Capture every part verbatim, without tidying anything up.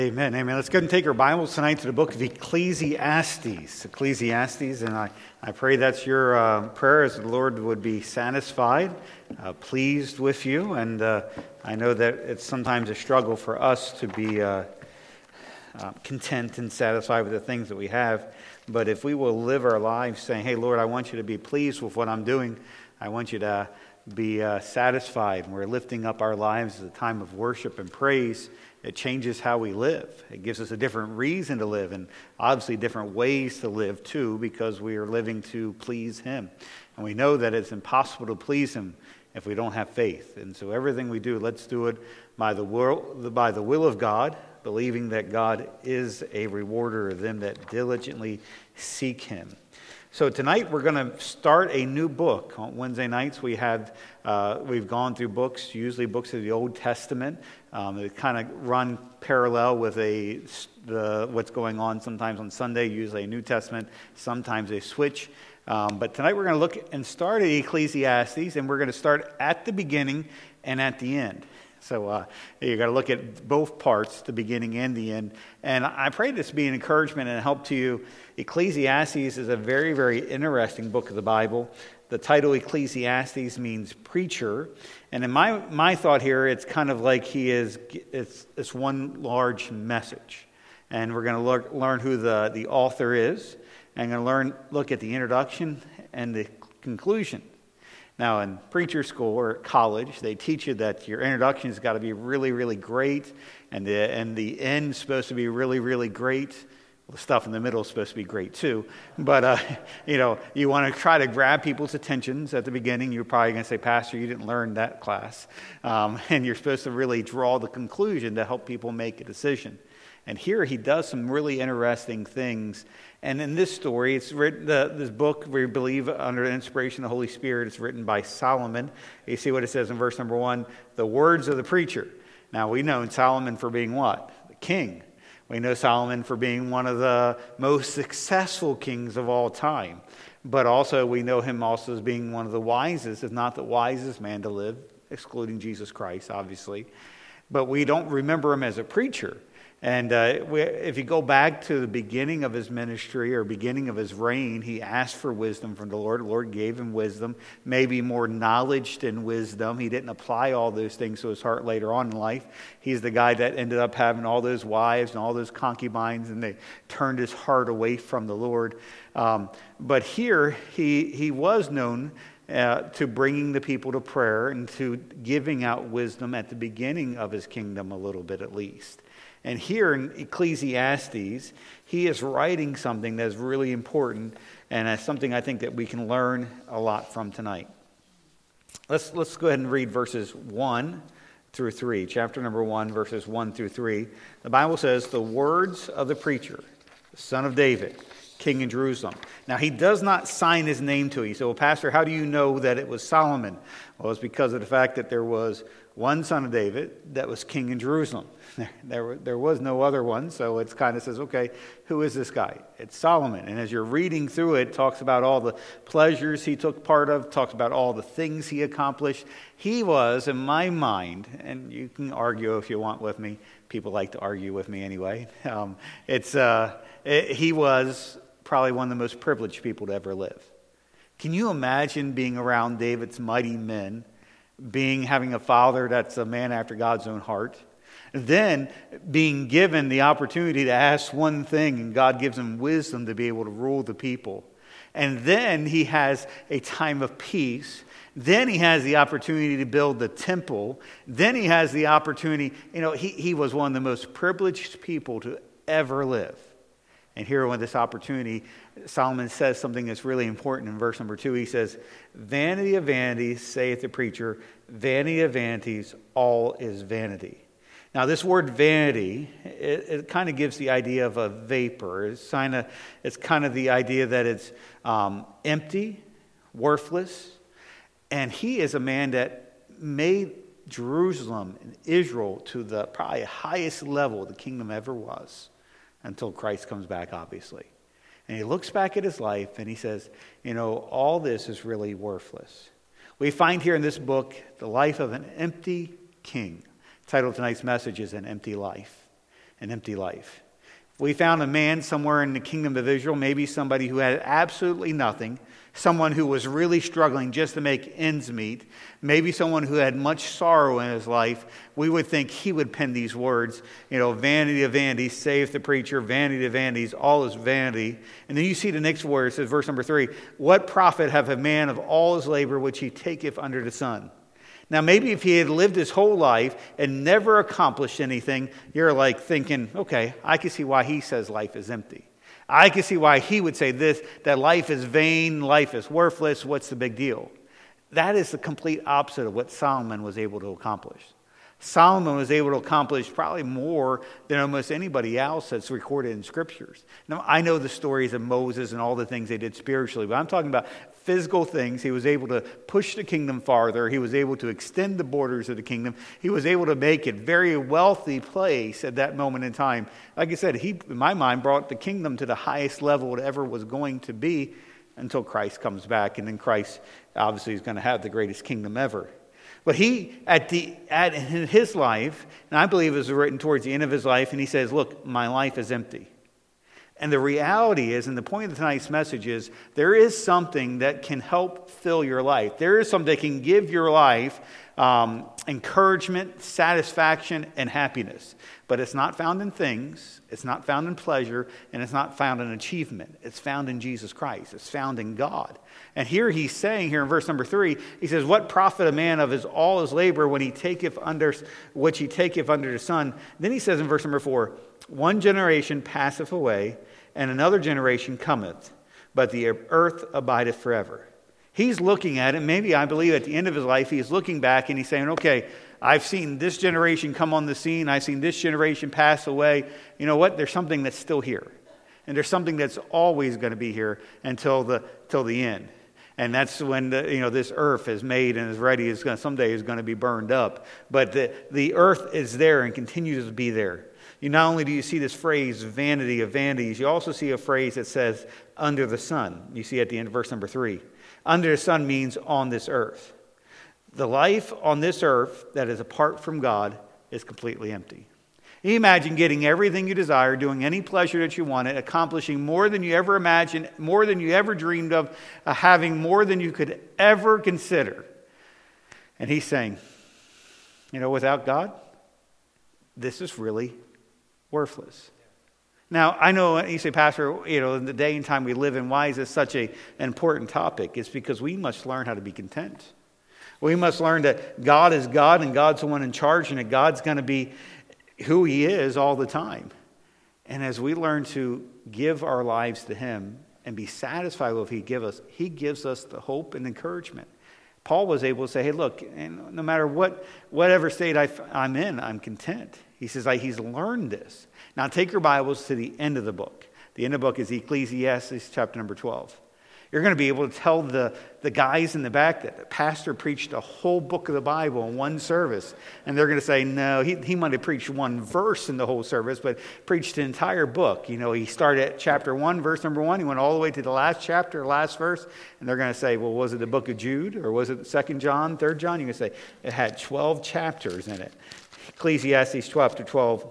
Amen, amen. Let's go ahead and take our Bibles tonight to the book of Ecclesiastes. Ecclesiastes, and I, I pray that's your uh, prayer, as the Lord would be satisfied, uh, pleased with you. And uh, I know that it's sometimes a struggle for us to be uh, uh, content and satisfied with the things that we have. But if we will live our lives saying, hey, Lord, I want you to be pleased with what I'm doing. I want you to be uh, satisfied. And we're lifting up our lives as a time of worship and praise. It changes how we live. It gives us a different reason to live, and obviously different ways to live too, because we are living to please Him. And we know that it's impossible to please Him if we don't have faith. And so everything we do, let's do it by the will, by the will of God, believing that God is a rewarder of them that diligently seek Him. So tonight we're going to start a new book. On Wednesday nights we had uh, we've gone through books, usually books of the Old Testament. Um, they kind of run parallel with a the, what's going on sometimes on Sunday. Usually a New Testament, sometimes they switch. Um, but tonight we're going to look and start at Ecclesiastes, and we're going to start at the beginning and at the end. So uh, you got to look at both parts, the beginning and the end. And I pray this be an encouragement and a help to you. Ecclesiastes is a very, very interesting book of the Bible. The title Ecclesiastes means preacher. And in my my thought here, it's kind of like he is, it's, it's one large message. And we're going to learn who the, the author is. And going to learn look at the introduction and the conclusion. Now, in preacher school or college, they teach you that your introduction has got to be really, really great, and the and the end is supposed to be really, really great. Well, the stuff in the middle is supposed to be great too. But uh, you know, you want to try to grab people's attentions at the beginning. You're probably going to say, "Pastor, you didn't learn that class," um, and you're supposed to really draw the conclusion to help people make a decision. And here he does some really interesting things. And in this story, it's written, the, this book, we believe, under the inspiration of the Holy Spirit, it's written by Solomon. You see what it says in verse number one, the words of the preacher. Now, we know Solomon for being what? The king. We know Solomon for being one of the most successful kings of all time. But also, we know him also as being one of the wisest, if not the wisest man to live, excluding Jesus Christ, obviously. But we don't remember him as a preacher. And uh, we, if you go back to the beginning of his ministry or beginning of his reign, he asked for wisdom from the Lord. The Lord gave him wisdom, maybe more knowledge than wisdom. He didn't apply all those things to his heart later on in life. He's the guy that ended up having all those wives and all those concubines, and they turned his heart away from the Lord. Um, but here, he, he was known Uh, to bringing the people to prayer and to giving out wisdom at the beginning of his kingdom a little bit at least. And here in Ecclesiastes, he is writing something that is really important, and that's something I think that we can learn a lot from tonight. Let's, let's go ahead and read verses one through three. Chapter number one, verses one through three. The Bible says, the words of the preacher, the son of David, king in Jerusalem. Now, he does not sign his name to it. You say, well, Pastor, how do you know that it was Solomon? Well, it's because of the fact that there was one son of David that was king in Jerusalem. There, there was no other one, so it kind of says, okay, who is this guy? It's Solomon. And as you're reading through it, it talks about all the pleasures he took part of, talks about all the things he accomplished. He was, in my mind, and you can argue if you want with me. People like to argue with me anyway. Um, it's uh, it, he was probably one of the most privileged people to ever live. Can you imagine being around David's mighty men, being having a father that's a man after God's own heart, then being given the opportunity to ask one thing, and God gives him wisdom to be able to rule the people. And then he has a time of peace. Then he has the opportunity to build the temple. Then he has the opportunity, you know, he, he was one of the most privileged people to ever live. And here with this opportunity, Solomon says something that's really important in verse number two. He says, vanity of vanities, saith the preacher, vanity of vanities, all is vanity. Now, this word vanity, it, it kind of gives the idea of a vapor. It's kind of, it's kind of the idea that it's um, empty, worthless. And he is a man that made Jerusalem and Israel to the probably highest level the kingdom ever was, until Christ comes back, obviously. And he looks back at his life and he says, you know, all this is really worthless. We find here in this book the life of an empty king. The title of tonight's message is An Empty Life. an empty life. If we found a man somewhere in the kingdom of Israel, maybe somebody who had absolutely nothing, someone who was really struggling just to make ends meet, maybe someone who had much sorrow in his life, we would think he would pen these words, you know, vanity of vanities, saith the preacher, vanity of vanities, all is vanity. And then you see the next word, it says, verse number three, what profit hath a man of all his labor which he taketh under the sun? Now, maybe if he had lived his whole life and never accomplished anything, you're like thinking, okay, I can see why he says life is empty. I can see why he would say this, that life is vain, life is worthless, what's the big deal? That is the complete opposite of what Solomon was able to accomplish. Solomon was able to accomplish probably more than almost anybody else that's recorded in scriptures. Now, I know the stories of Moses and all the things they did spiritually, but I'm talking about physical things. He was able to push the kingdom farther. He was able to extend the borders of the kingdom. He was able to make it a very wealthy place at that moment in time. Like I said, he, in my mind, brought the kingdom to the highest level it ever was going to be until Christ comes back. And then Christ obviously is going to have the greatest kingdom ever. But he, at the at in his life, and I believe it was written towards the end of his life, and he says, look, my life is empty. And the reality is, and the point of tonight's message is, there is something that can help fill your life. There is something that can give your life um, encouragement, satisfaction, and happiness. But it's not found in things, it's not found in pleasure, and it's not found in achievement. It's found in Jesus Christ. It's found in God. And here he's saying, here in verse number three, he says, what profit a man of his all his labor when he taketh under which he taketh under the sun? Then he says in verse number four, one generation passeth away, and another generation cometh, but the earth abideth forever. He's looking at it, maybe I believe at the end of his life, he's looking back and he's saying, okay, I've seen this generation come on the scene, I've seen this generation pass away. You know what? There's something that's still here. And there's something that's always going to be here until the till the end. And that's when the, you know this earth is made and is ready. Is going someday is going to be burned up. But the, the earth is there and continues to be there. You not only do you see this phrase, vanity of vanities, you also see a phrase that says, under the sun. You see at the end of verse number three. Under the sun means on this earth. The life on this earth that is apart from God is completely empty. You imagine getting everything you desire, doing any pleasure that you wanted, accomplishing more than you ever imagined, more than you ever dreamed of, uh, having more than you could ever consider. And he's saying, you know, without God, this is really worthless. Now, I know you say, Pastor, you know, in the day and time we live in, why is this such a, an important topic? It's because we must learn how to be content. We must learn that God is God and God's the one in charge and that God's going to be who he is all the time. And as we learn to give our lives to him and be satisfied with what he gives us, he gives us the hope and encouragement. Paul was able to say, hey, look, and no matter what, whatever state I, I'm in, I'm content. He says like, he's learned this. Now take your Bibles to the end of the book. The end of the book is Ecclesiastes chapter number twelve. You're going to be able to tell the, the guys in the back that the pastor preached a whole book of the Bible in one service. And they're going to say, no, he, he might have preached one verse in the whole service, but preached the entire book. You know, he started at chapter one, verse number one. He went all the way to the last chapter, last verse. And they're going to say, well, was it the book of Jude? Or was it Second John, Third John? You're going to say, it had twelve chapters in it. Ecclesiastes twelve to twelve.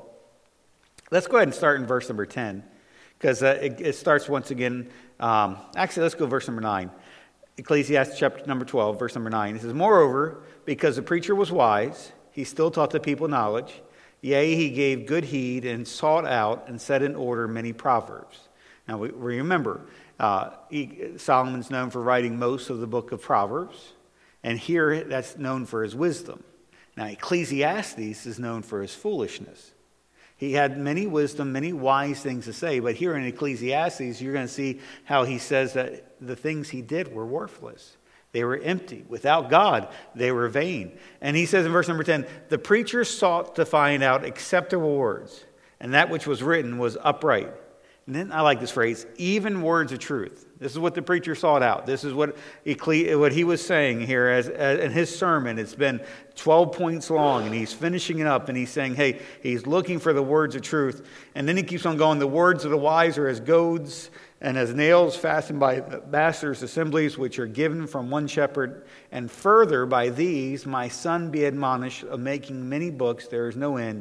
Let's go ahead and start in verse number ten. Because uh, it, it starts once again. Um, actually, let's go verse number nine. Ecclesiastes chapter number twelve, verse number nine. It says, moreover, because the preacher was wise, he still taught the people knowledge. Yea, he gave good heed and sought out and set in order many proverbs. Now, we, we remember, uh, he, Solomon's known for writing most of the book of Proverbs. And here, that's known for his wisdom. Now, Ecclesiastes is known for his foolishness. He had many wisdom, many wise things to say, but here in Ecclesiastes, you're going to see how he says that the things he did were worthless. They were empty. Without God, they were vain. And he says in verse number ten, the preacher sought to find out acceptable words, and that which was written was upright. And then I like this phrase, even words of truth. This is what the preacher sought out. This is what what he was saying here as, as in his sermon. It's been twelve points long, and he's finishing it up, and he's saying, hey, he's looking for the words of truth. And then he keeps on going, the words of the wise are as goads and as nails fastened by the master's assemblies, which are given from one shepherd. And further, by these, my son be admonished of making many books, there is no end,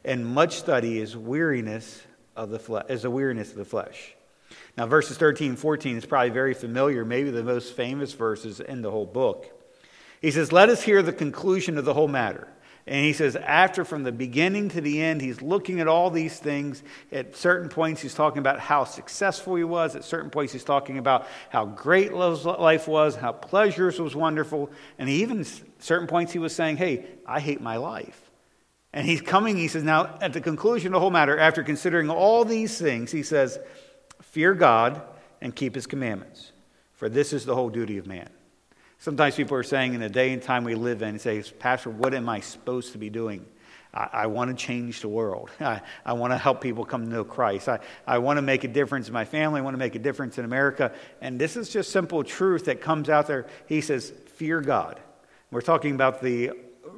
and much study is weariness of the flesh, is a weariness of the flesh. Now, verses thirteen and fourteen is probably very familiar, maybe the most famous verses in the whole book. He says, let us hear the conclusion of the whole matter. And he says, after from the beginning to the end, he's looking at all these things. At certain points, he's talking about how successful he was. At certain points, he's talking about how great life was, how pleasures was wonderful. And even at certain points, he was saying, hey, I hate my life. And he's coming, he says, now at the conclusion of the whole matter, after considering all these things, he says, fear God and keep his commandments, for this is the whole duty of man. Sometimes people are saying in the day and time we live in, say, Pastor, what am I supposed to be doing? I, I want to change the world. I, I want to help people come to know Christ. I, I want to make a difference in my family. I want to make a difference in America. And this is just simple truth that comes out there. He says, fear God. We're talking about the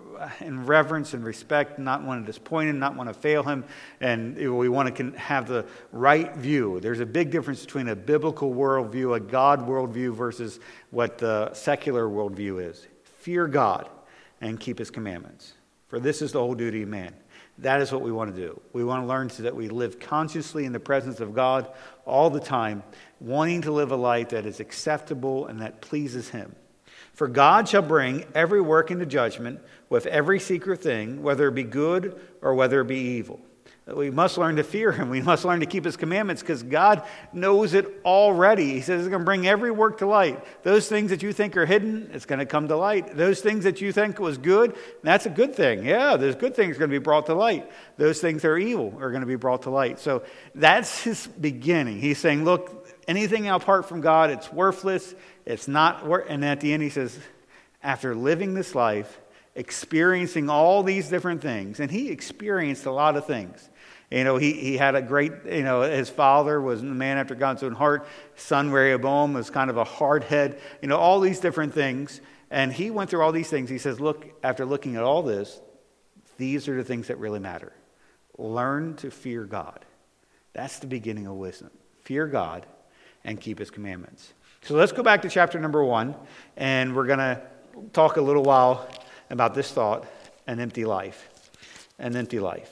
in reverence and respect, not want to disappoint him, not want to fail him, and we want to have the right view. There's a big difference between a biblical worldview, a God worldview, versus what the secular worldview is. Fear God and keep his commandments, for this is the whole duty of man. That is what we want to do. We want to learn so that we live consciously in the presence of God all the time, wanting to live a life that is acceptable and that pleases him. For God shall bring every work into judgment with every secret thing, whether it be good or whether it be evil. We must learn to fear him. We must learn to keep his commandments because God knows it already. He says he's going to bring every work to light. Those things that you think are hidden, it's going to come to light. Those things that you think was good, that's a good thing. Yeah, those good things are going to be brought to light. Those things that are evil are going to be brought to light. So that's his beginning. He's saying, look, anything apart from God, it's worthless. It's not worth. And at the end he says, after living this life, experiencing all these different things, and he experienced a lot of things. You know, he, he had a great, you know, his father was a man after God's own heart. His son Rehoboam was kind of a hard head. You know, all these different things. And he went through all these things. He says, look, after looking at all this, these are the things that really matter. Learn to fear God. That's the beginning of wisdom. Fear God and keep his commandments. So let's go back to chapter number one, and we're going to talk a little while about this thought, an empty life. An empty life.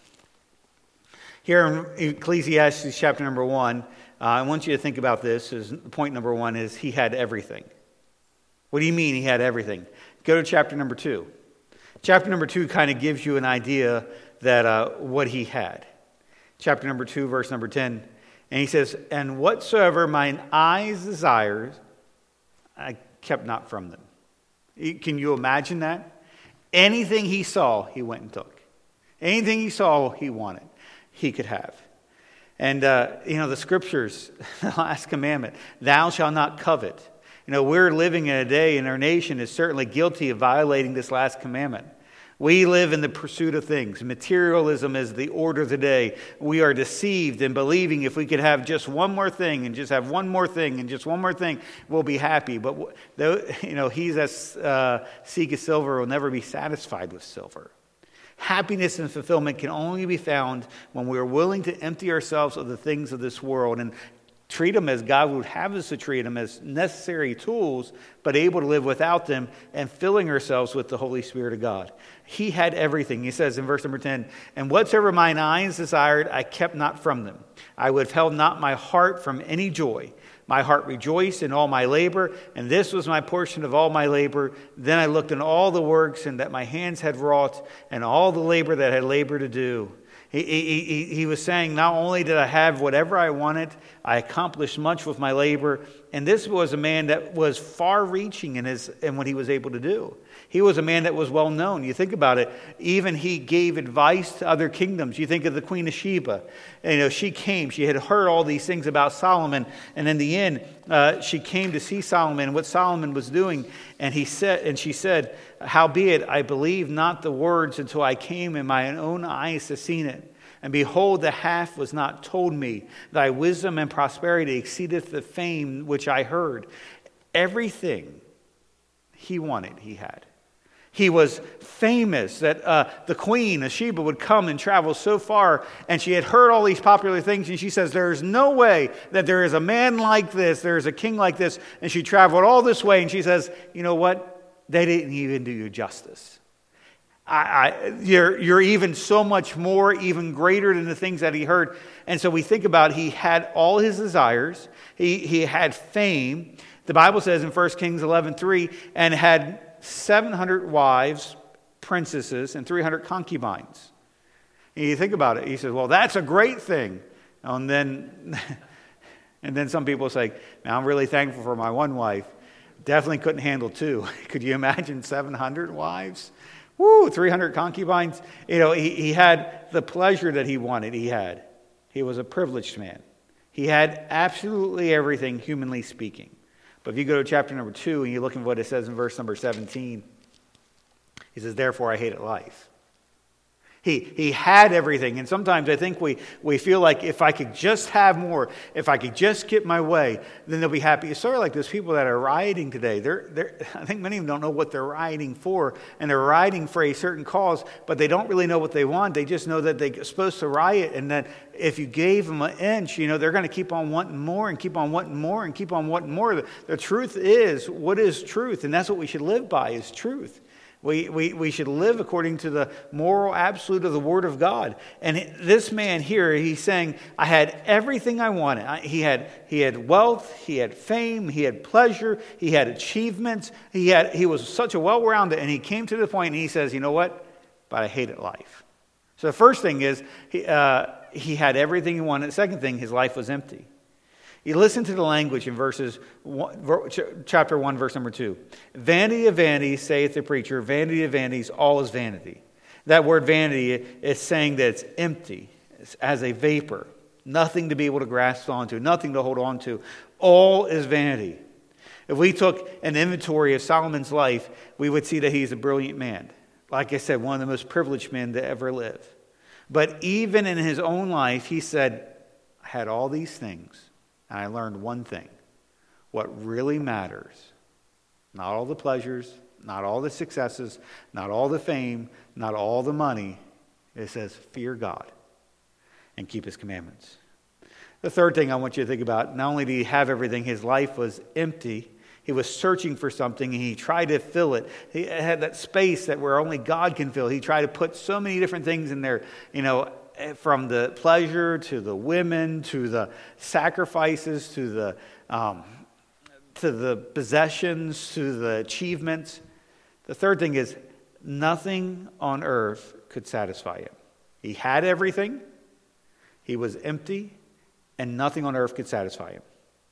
Here in Ecclesiastes chapter number one, uh, I want you to think about this. As point number one is he had everything. What do you mean he had everything? Go to chapter number two. Chapter number two kind of gives you an idea that uh, what he had. Chapter number two, verse number ten. And he says, and whatsoever mine eyes desires, I kept not from them. Can you imagine that? Anything he saw, he went and took. Anything he saw, he wanted. He could have. And, uh, you know, the scriptures, the last commandment, thou shalt not covet. You know, we're living in a day, and our nation is certainly guilty of violating this last commandment. We live in the pursuit of things. Materialism is the order of the day. We are deceived in believing if we could have just one more thing and just have one more thing and just one more thing, we'll be happy. But, you know, he that uh, seeketh silver will never be satisfied with silver. Happiness and fulfillment can only be found when we are willing to empty ourselves of the things of this world and treat them as God would have us to treat them, as necessary tools, but able to live without them and filling ourselves with the Holy Spirit of God. He had everything. He says in verse number ten, and whatsoever mine eyes desired, I kept not from them. I withheld not my heart from any joy. My heart rejoiced in all my labor, and this was my portion of all my labor. Then I looked in all the works and that my hands had wrought, and all the labor that I had labored to do. He, he, he, he was saying, not only did I have whatever I wanted, I accomplished much with my labor. And this was a man that was far-reaching in his in what he was able to do. He was a man that was well known. You think about it. Even he gave advice to other kingdoms. You think of the Queen of Sheba. You know, she came. She had heard all these things about Solomon, and in the end, uh, she came to see Solomon and what Solomon was doing. And he said, and she said, "Howbeit, I believed not the words until I came in my own eyes to see it. And behold, the half was not told me. Thy wisdom and prosperity exceedeth the fame which I heard." Everything he wanted, he had. He was famous that uh, the Queen of Sheba would come and travel so far, and she had heard all these popular things, and she says, there is no way that there is a man like this, there is a king like this, and she traveled all this way, and she says, you know what? They didn't even do you justice. I, I, you're, you're even so much more, even greater than the things that he heard. And so we think about he had all his desires. He, he had fame. The Bible says in First Kings eleven three, and had seven hundred wives, princesses, and three hundred concubines. And you think about it. He says, well, that's a great thing. And then, and then some people say, now I'm really thankful for my one wife. Definitely couldn't handle two. Could you imagine seven hundred wives? Woo, three hundred concubines. You know, he, he had the pleasure that he wanted. He had. He was a privileged man. He had absolutely everything, humanly speaking. But if you go to chapter number two and you look at what it says in verse number seventeen, he says, therefore I hated life. He, he had everything. And sometimes I think we, we feel like if I could just have more, if I could just get my way, then they'll be happy. It's sort of like those people that are rioting today. They're, they're, I think many of them don't know what they're rioting for. And they're rioting for a certain cause, but they don't really know what they want. They just know that they're supposed to riot. And that if you gave them an inch, you know, they're going to keep on wanting more and keep on wanting more and keep on wanting more. The, the truth is, what is truth? And that's what we should live by, is truth. We, we, we should live according to the moral absolute of the Word of God. And this man here, he's saying, I had everything I wanted. He had, he had wealth, he had fame, he had pleasure, he had achievements. He, had, he was such a well-rounded, and he came to the point and he says, you know what? But I hated life. So the first thing is, he, uh, he had everything he wanted. The second thing, his life was empty. You listen to the language in verses one, chapter one, verse number two. Vanity of vanities, saith the preacher, vanity of vanities, all is vanity. That word vanity is saying that it's empty, it's as a vapor, nothing to be able to grasp onto, nothing to hold on to. All is vanity. If we took an inventory of Solomon's life, we would see that he's a brilliant man. Like I said, one of the most privileged men to ever live. But even in his own life, he said, I had all these things. And I learned one thing. What really matters, not all the pleasures, not all the successes, not all the fame, not all the money. It says, fear God and keep his commandments. The third thing I want you to think about, not only did he have everything, his life was empty. He was searching for something, and he tried to fill it. He had that space that where only God can fill. He tried to put so many different things in there, you know, from the pleasure to the women to the sacrifices to the um, to the possessions to the achievements. The third thing is nothing on earth could satisfy him. He had everything, he was empty, and nothing on earth could satisfy him.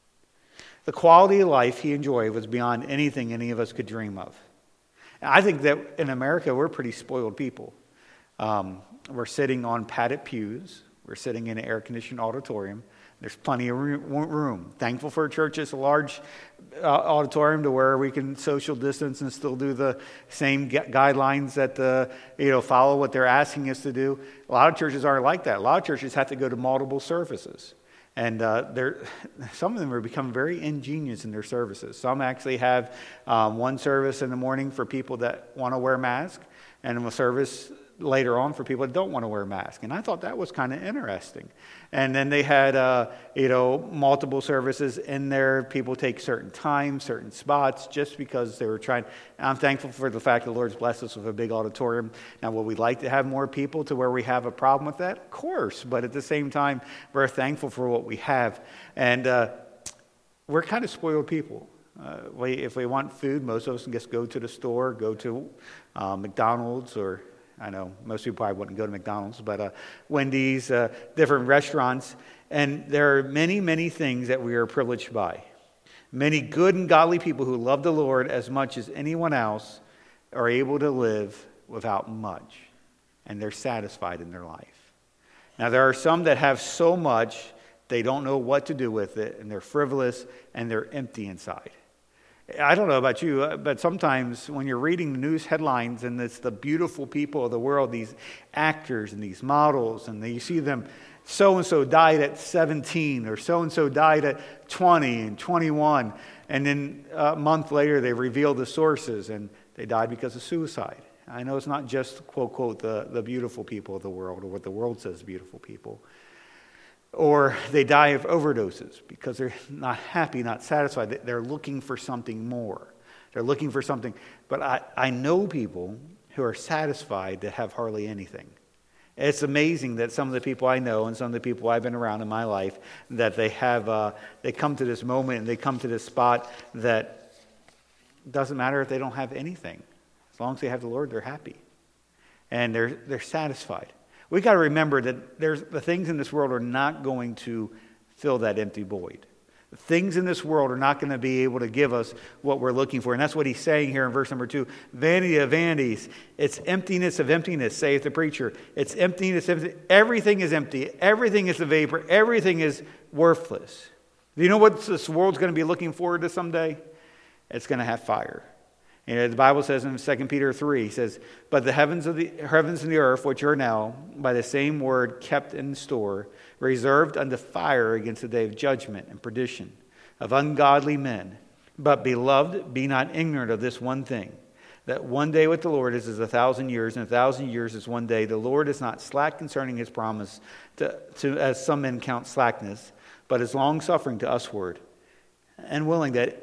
The quality of life he enjoyed was beyond anything any of us could dream of. I think that in America we're pretty spoiled people. Um, we're sitting on padded pews. We're sitting in an air-conditioned auditorium. There's plenty of room. Thankful for a church that's a large uh, auditorium to where we can social distance and still do the same gu- guidelines that uh, you know follow what they're asking us to do. A lot of churches aren't like that. A lot of churches have to go to multiple services. And uh, they're, some of them are becoming very ingenious in their services. Some actually have um, one service in the morning for people that want to wear masks, and a service later on for people that don't want to wear masks. And I thought that was kind of interesting. And then they had, uh, you know, multiple services in there. People take certain times, certain spots, just because they were trying. I'm thankful for the fact the Lord's blessed us with a big auditorium. Now, would we like to have more people to where we have a problem with that? Of course. But at the same time, we're thankful for what we have. And uh, we're kind of spoiled people. Uh, we, if we want food, most of us can just go to the store, go to uh, McDonald's, or I know most people probably wouldn't go to McDonald's, but uh, Wendy's, uh, different restaurants. And there are many, many things that we are privileged by. Many good and godly people who love the Lord as much as anyone else are able to live without much. And they're satisfied in their life. Now, there are some that have so much, they don't know what to do with it, and they're frivolous, and they're empty inside. I don't know about you, but sometimes when you're reading the news headlines and it's the beautiful people of the world, these actors and these models, and you see them, so-and-so died at seventeen, or so-and-so died at twenty and twenty-one, and then a month later they reveal the sources, and they died because of suicide. I know it's not just, quote, quote, the, the beautiful people of the world, or what the world says beautiful people. Or they die of overdoses because they're not happy, not satisfied. They're looking for something more. They're looking for something. But I, I know people who are satisfied to have hardly anything. It's amazing that some of the people I know and some of the people I've been around in my life, that they have, uh, they come to this moment and they come to this spot that doesn't matter if they don't have anything. As long as they have the Lord, they're happy. And they're they're satisfied. We got to remember that there's the things in this world are not going to fill that empty void. The things in this world are not going to be able to give us what we're looking for. And that's what he's saying here in verse number two. Vanity of vanities. It's emptiness of emptiness, saith the preacher. It's emptiness. Empty. Everything is empty. Everything is a vapor. Everything is worthless. Do you know what this world's going to be looking forward to someday? It's going to have fire. You know, the Bible says in Second Peter three, it says, but the heavens of the heavens and the earth, which are now, by the same word kept in store, reserved unto fire against the day of judgment and perdition of ungodly men. But beloved, be not ignorant of this one thing, that one day with the Lord is as a thousand years, and a thousand years is one day. The Lord is not slack concerning his promise, to, to as some men count slackness, but is long-suffering to usward, and willing that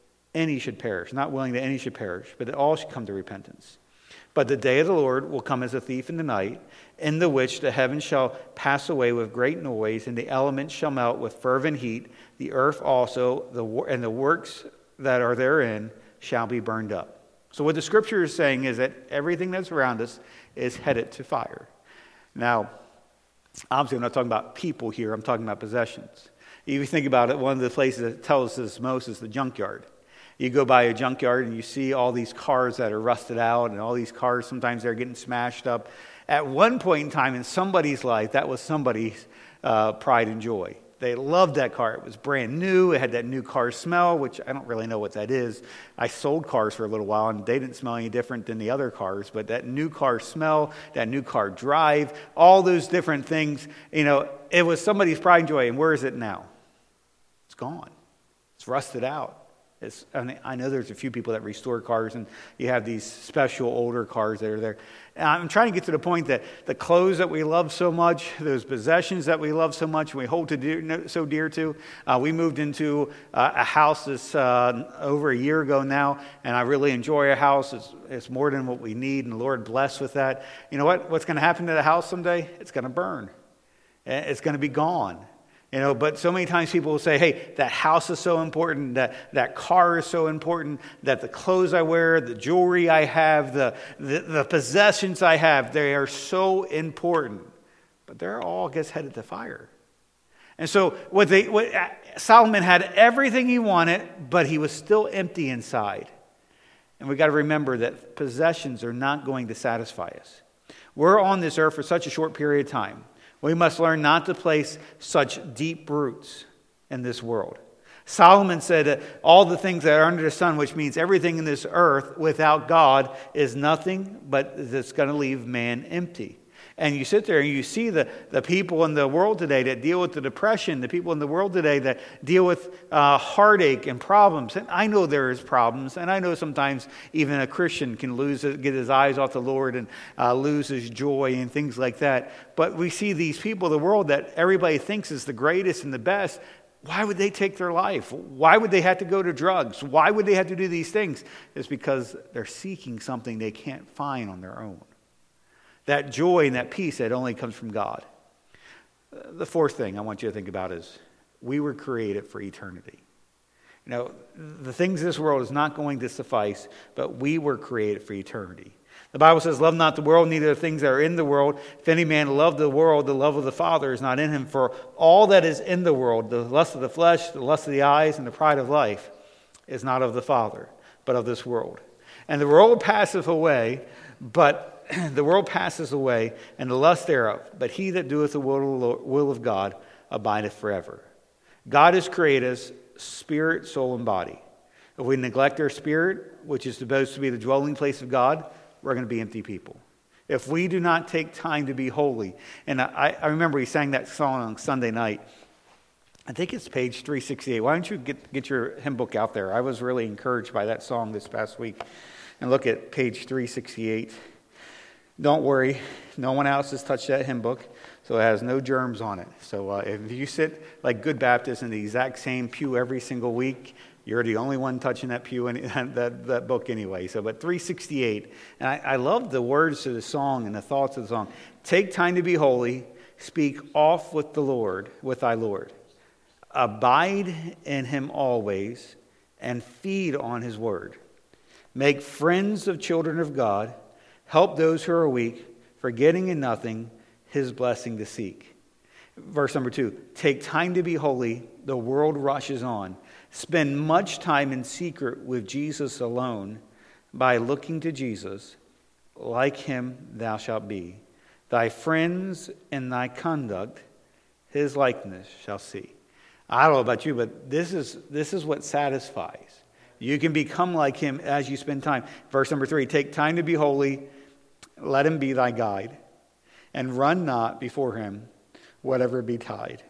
any should perish, not willing that any should perish, but that all should come to repentance. But the day of the Lord will come as a thief in the night, in the which the heavens shall pass away with great noise, and the elements shall melt with fervent heat. The earth also, the and the works that are therein shall be burned up. So what the scripture is saying is that everything that's around us is headed to fire. Now, obviously I'm not talking about people here, I'm talking about possessions. If you think about it, one of the places that tells us this most is the junkyard. You go by a junkyard and you see all these cars that are rusted out, and all these cars, sometimes they're getting smashed up. At one point in time in somebody's life, that was somebody's uh, pride and joy. They loved that car. It was brand new. It had that new car smell, which I don't really know what that is. I sold cars for a little while, and they didn't smell any different than the other cars. But that new car smell, that new car drive, all those different things, you know, it was somebody's pride and joy. And where is it now? It's gone. It's rusted out. It's, I, mean, I know there's a few people that restore cars, and you have these special older cars that are there. And I'm trying to get to the point that the clothes that we love so much, those possessions that we love so much, we hold to dear, so dear to. Uh, we moved into uh, a house this uh, over a year ago now, and I really enjoy a house. It's, it's more than what we need, and the Lord bless with that. You know what? What's going to happen to the house someday? It's going to burn. It's going to be gone. You know, but so many times people will say, hey, that house is so important, that, that car is so important, that the clothes I wear, the jewelry I have, the, the, the possessions I have, they are so important. But they're all gets headed to fire. And so what they what, Solomon had everything he wanted, but he was still empty inside. And we got to remember that possessions are not going to satisfy us. We're on this earth for such a short period of time. We must learn not to place such deep roots in this world. Solomon said that all the things that are under the sun, which means everything in this earth without God, is nothing but it's going to leave man empty. And you sit there and you see the, the people in the world today that deal with the depression, the people in the world today that deal with uh, heartache and problems. And I know there is problems, and I know sometimes even a Christian can lose, get his eyes off the Lord and uh, lose his joy and things like that. But we see these people in the world that everybody thinks is the greatest and the best. Why would they take their life? Why would they have to go to drugs? Why would they have to do these things? It's because they're seeking something they can't find on their own. That joy and that peace that only comes from God. The fourth thing I want you to think about is we were created for eternity. You know, the things of this world is not going to suffice, but we were created for eternity. The Bible says, love not the world, neither the things that are in the world. If any man love the world, the love of the Father is not in him. For all that is in the world, the lust of the flesh, the lust of the eyes, and the pride of life, is not of the Father, but of this world. And the world passeth away, but the world passes away, and the lust thereof. But he that doeth the will of God abideth forever. God has created us spirit, soul, and body. If we neglect our spirit, which is supposed to be the dwelling place of God, we're going to be empty people. If we do not take time to be holy, and I, I remember we sang that song on Sunday night. I think it's page three sixty-eight. Why don't you get, get your hymn book out there? I was really encouraged by that song this past week. And look at page three sixty-eight. Don't worry, no one else has touched that hymn book, so it has no germs on it. So uh, if you sit like good Baptists in the exact same pew every single week, You're the only one touching that pew, any, that, that book anyway. So, but three sixty-eight. And I, I love the words to the song and the thoughts of the song. Take time to be holy. Speak oft with the Lord, with thy Lord. Abide in him always and feed on his word. Make friends of children of God. Help those who are weak, forgetting in nothing his blessing to seek. Verse number two, take time to be holy. The world rushes on. Spend much time in secret with Jesus alone. By looking to Jesus, like him thou shalt be. Thy friends and thy conduct, his likeness shall see. I don't know about you, but this is this is what satisfies. You can become like him as you spend time. Verse number three, take time to be holy. Let him be thy guide. And run not before him, whatever betide.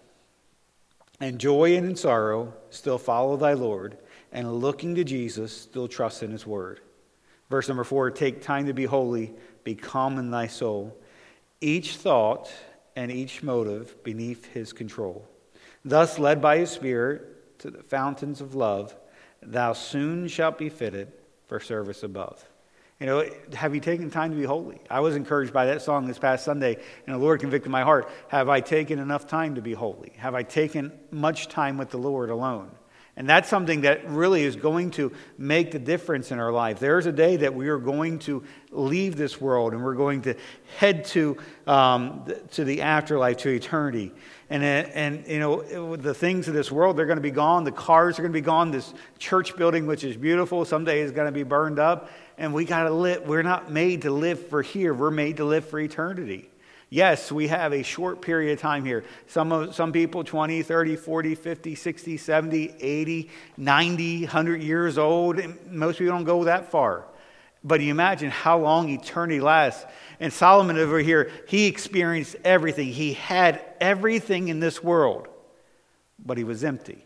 And joy and in sorrow, still follow thy Lord. And looking to Jesus, still trust in his word. Verse number four, take time to be holy. Be calm in thy soul. Each thought and each motive beneath his control. Thus, led by his Spirit to the fountains of love, thou soon shalt be fitted for service above. You know, have you taken time to be holy? I was encouraged by that song this past Sunday, and the Lord convicted my heart. Have I taken enough time to be holy? Have I taken much time with the Lord alone? And that's something that really is going to make the difference in our life. There's a day that we are going to leave this world and we're going to head to um, to the afterlife, to eternity. And, and you know, the things of this world, they're going to be gone. The cars are going to be gone. This church building, which is beautiful, someday is going to be burned up. And we got to live. We're not made to live for here. We're made to live for eternity. Yes, we have a short period of time here. Some of, some people, twenty, thirty, forty, fifty, sixty, seventy, eighty, ninety, one hundred years old. And most people don't go that far. But you imagine how long eternity lasts. And Solomon over here, he experienced everything. He had everything in this world, but he was empty.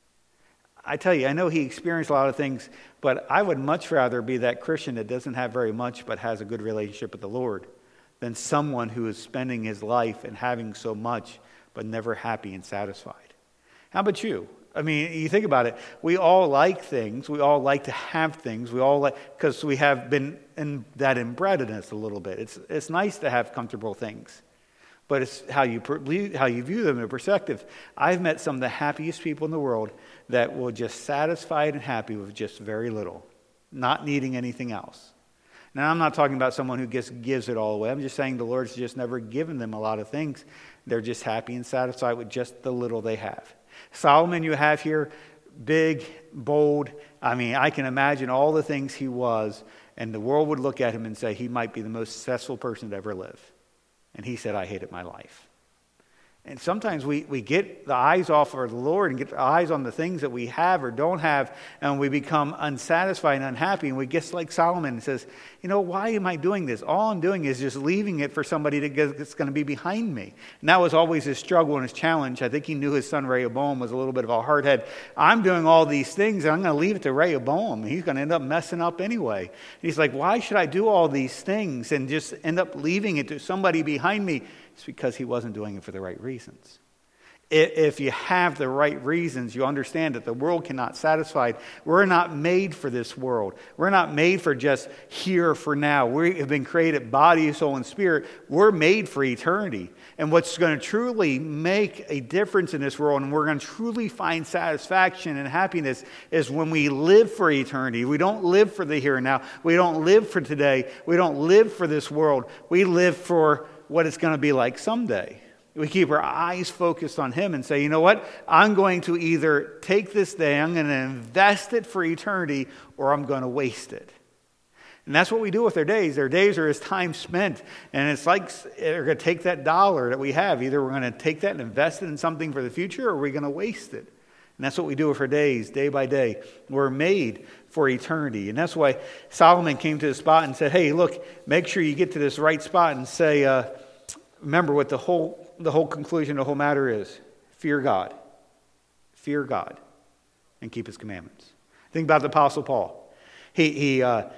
I tell you, I know he experienced a lot of things, but I would much rather be that Christian that doesn't have very much but has a good relationship with the Lord than someone who is spending his life and having so much but never happy and satisfied. How about you? I mean, you think about it. We all like things. We all like to have things. We all like, because we have been in that inbred in us a little bit. It's it's nice to have comfortable things, but it's how you how you view them, the perspective. I've met some of the happiest people in the world that will just satisfied and happy with just very little, not needing anything else. Now, I'm not talking about someone who just gives it all away. I'm just saying the Lord's just never given them a lot of things. They're just happy and satisfied with just the little they have. Solomon, you have here, big, bold. I mean, I can imagine all the things he was, and the world would look at him and say he might be the most successful person to ever live. And he said, I hated my life. And sometimes we, we get the eyes off of the Lord and get the eyes on the things that we have or don't have, and we become unsatisfied and unhappy. And we get like Solomon and says, you know, why am I doing this? All I'm doing is just leaving it for somebody that's going to be behind me. And that was always his struggle and his challenge. I think he knew his son Rehoboam was a little bit of a hardhead. I'm doing all these things, and I'm going to leave it to Rehoboam. He's going to end up messing up anyway. And he's like, why should I do all these things and just end up leaving it to somebody behind me? It's because he wasn't doing it for the right reasons. If you have the right reasons, you understand that the world cannot satisfy. We're not made for this world. We're not made for just here for now. We have been created body, soul, and spirit. We're made for eternity. And what's going to truly make a difference in this world, and we're going to truly find satisfaction and happiness, is when we live for eternity. We don't live for the here and now. We don't live for today. We don't live for this world. We live for what it's going to be like someday. We keep our eyes focused on him and say, you know what? I'm going to either take this day, I'm going to invest it for eternity, or I'm going to waste it. And that's what we do with our days. Our days are as time spent. And it's like we're going to take that dollar that we have. Either we're going to take that and invest it in something for the future, or we're going to waste it. And that's what we do with our days, day by day. We're made for eternity. And that's why Solomon came to the spot and said, hey, look, make sure you get to this right spot and say, uh, remember what the whole the whole conclusion, the whole matter is. Fear God. Fear God. And keep his commandments. Think about the Apostle Paul. He he uh,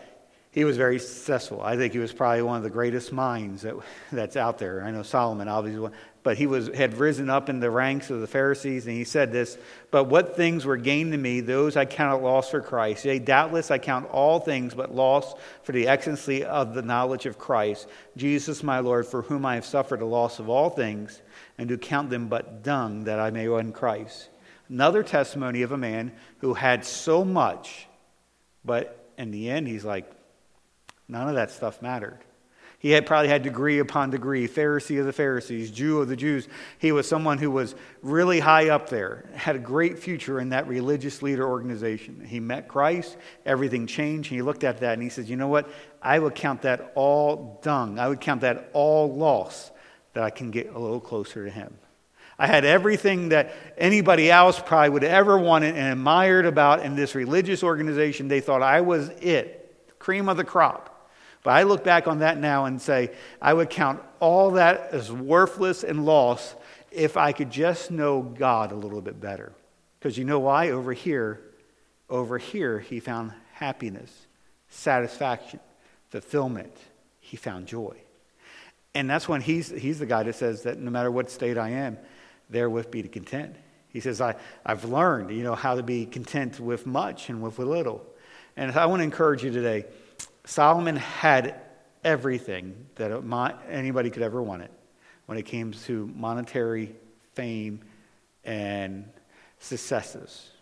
He was very successful. I think he was probably one of the greatest minds that that's out there. I know Solomon obviously, but he was had risen up in the ranks of the Pharisees, and he said this, "But what things were gained to me, those I count loss for Christ. Yea, doubtless I count all things but loss for the excellency of the knowledge of Christ, Jesus my Lord, for whom I have suffered the loss of all things, and do count them but dung, that I may win Christ." Another testimony of a man who had so much, but in the end, he's like, none of that stuff mattered. He had probably had degree upon degree, Pharisee of the Pharisees, Jew of the Jews. He was someone who was really high up there, had a great future in that religious leader organization. He met Christ, everything changed, and he looked at that and he said, you know what? I would count that all dung. I would count that all loss, that I can get a little closer to him. I had everything that anybody else probably would ever wanted and admired about in this religious organization. They thought I was it, cream of the crop. But I look back on that now and say, I would count all that as worthless and loss if I could just know God a little bit better. Because you know why? Over here, over here, he found happiness, satisfaction, fulfillment. He found joy. And that's when he's he's the guy that says that no matter what state I am, therewith be content. He says, I, I've learned, you know, how to be content with much and with little. And I want to encourage you today, Solomon had everything that anybody could ever want it when it came to monetary fame and successes.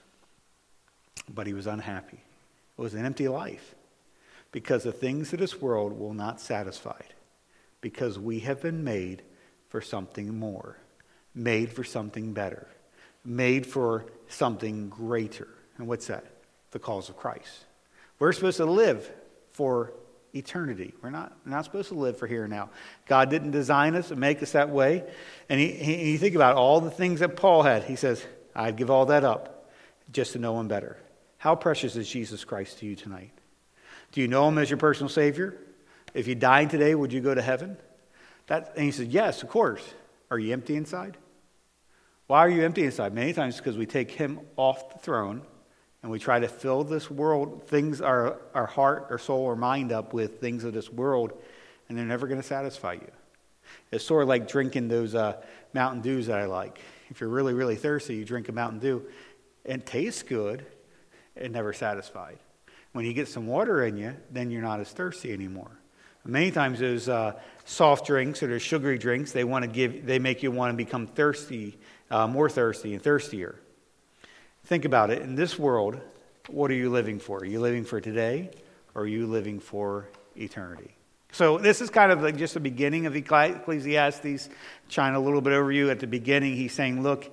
But he was unhappy. It was an empty life because the things of this world will not satisfy, because we have been made for something more, made for something better, made for something greater. And what's that? The cause of Christ. We're supposed to live for eternity. We're not, we're not supposed to live for here and now. God didn't design us and make us that way. And he, he, you think about all the things that Paul had. He says, I'd give all that up just to know him better. How precious is Jesus Christ to you tonight? Do you know him as your personal Savior? If you died today, would you go to heaven? That, and he said, yes, of course. Are you empty inside? Why are you empty inside? Many times because we take him off the throne and we try to fill this world, things, our, our heart, our soul, our mind up with things of this world, and they're never going to satisfy you. It's sort of like drinking those uh, Mountain Dews that I like. If you're really, really thirsty, you drink a Mountain Dew. It tastes good. It never satisfied. When you get some water in you, then you're not as thirsty anymore. Many times those uh, soft drinks or those sugary drinks, they want to give, they make you want to become thirsty, uh, more thirsty and thirstier. Think about it. In this world, what are you living for? Are you living for today, or are you living for eternity? So this is kind of like just the beginning of Ecclesiastes. Trying a little bit over you at the beginning. He's saying, look,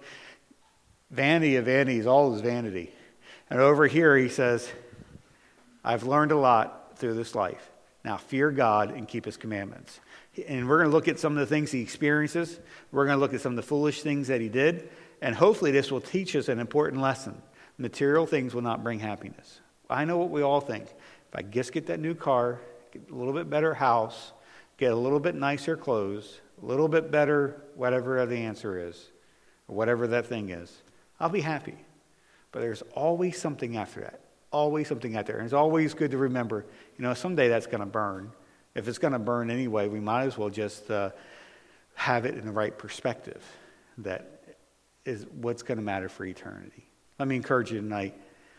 vanity of vanities, all is vanity. And over here he says, I've learned a lot through this life. Now fear God and keep his commandments. And we're going to look at some of the things he experiences. We're going to look at some of the foolish things that he did. And hopefully this will teach us an important lesson. Material things will not bring happiness. I know what we all think. If I just get that new car, get a little bit better house, get a little bit nicer clothes, a little bit better whatever the answer is, or whatever that thing is, I'll be happy. But there's always something after that. Always something out there. And it's always good to remember, you know, someday that's going to burn. If it's going to burn anyway, we might as well just uh, have it in the right perspective. That is what's going to matter for eternity. Let me encourage you tonight.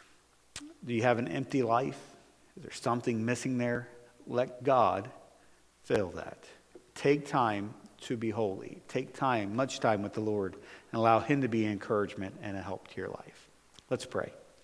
Do you have an empty life? Is there something missing there? Let God fill that. Take time to be holy. Take time, much time with the Lord, and allow him to be an encouragement and a help to your life. Let's pray.